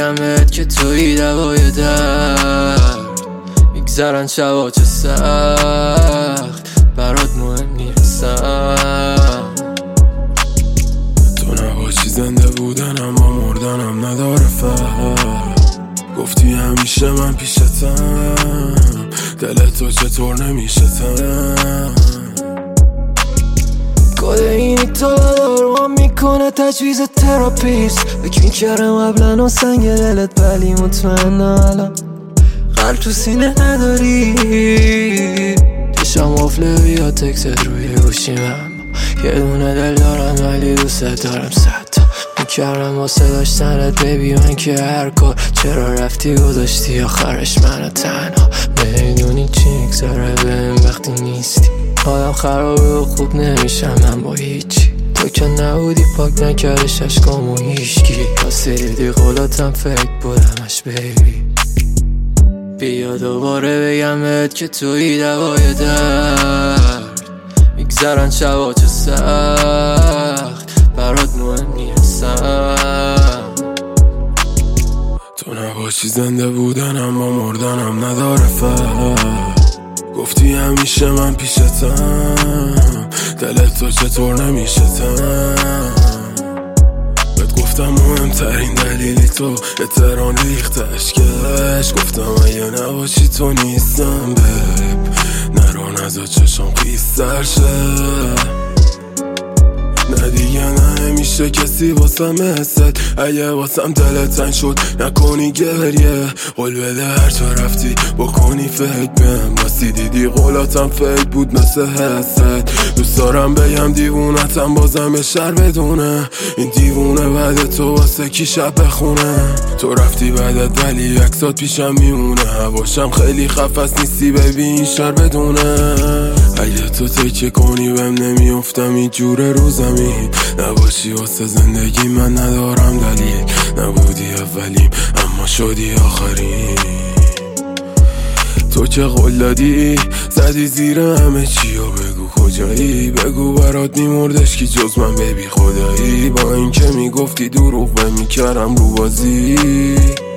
بگمت که توی دوای درد میگذرن شبا چه سخت برات مهم نیستم. تو نباشی زنده بودنم با مردنم نداره فرق. گفتی همیشه من پیشتم، دلت تو چطور نمیشتم. کدینی تو داروام میکنه تجویز تراپیست. فکر میکردم قبلا و سنگ دلت ولی مطمئنم الان قلب تو سینه نداری. دیشم افله بیا تکست روی گوشیمم، یه دونه دل دارم ولی دوست دارم صد تا. میکردم واسه داشتنت ببی من که هر کار، چرا رفتی گذاشتی آخرش منو تنها. میدونی چی میگذره بهم وقتی نیستی، حالم خرابه و خوب نمیشم من با هیچی. تو که نبودی پاک نکردش اشکامو هیشگی، واسه دیدی قولاتم فکر بودمش بیبی. بیا دوباره بگمت که توی دوای درد میگذرن شبا چه سخت برات مهم نیستم. تو نباشی زنده بودنم با مردنم نداره فرق. گفتی همیشه من پیشتم، دلت تو چطور نمیشتم. بهت گفتم مهمترین دلیلی تو احترام ریخت اشکش. گفتم اگه نباشی تو نیستم بب، نرو نزا چشم خیستر شه. نه دیگه نمیشه کسی واسم حست. اگه واسم دلت تنگ شد نکنی گریه، قول بده هر جا رفتی بکنی فکر بهم. راستی دیدی قولاتم فکر بود مثل حست. دوست دارم بگم دیوونتم بازم یه شر بدونه، این دیوونه بعد تو واسه کی شب بخونه. تو رفتی بعدت ولی عکسات پیشم میمونه، هواشم خیلی خفست نیستی ببین شر بدونه. اگه تو تکیه کنی بهم نمیافتم این جور رو زمین. نباشی واسه زندگی من ندارم دلیل، نبودی اولیم اما شدی آخرین. تو که قول دادی زدی زیر همه چی و بگو کجایی، بگو برات میمردش کی جز من ببی خدایی. با این که میگفتی دروغ بهم میکردم رو بازی.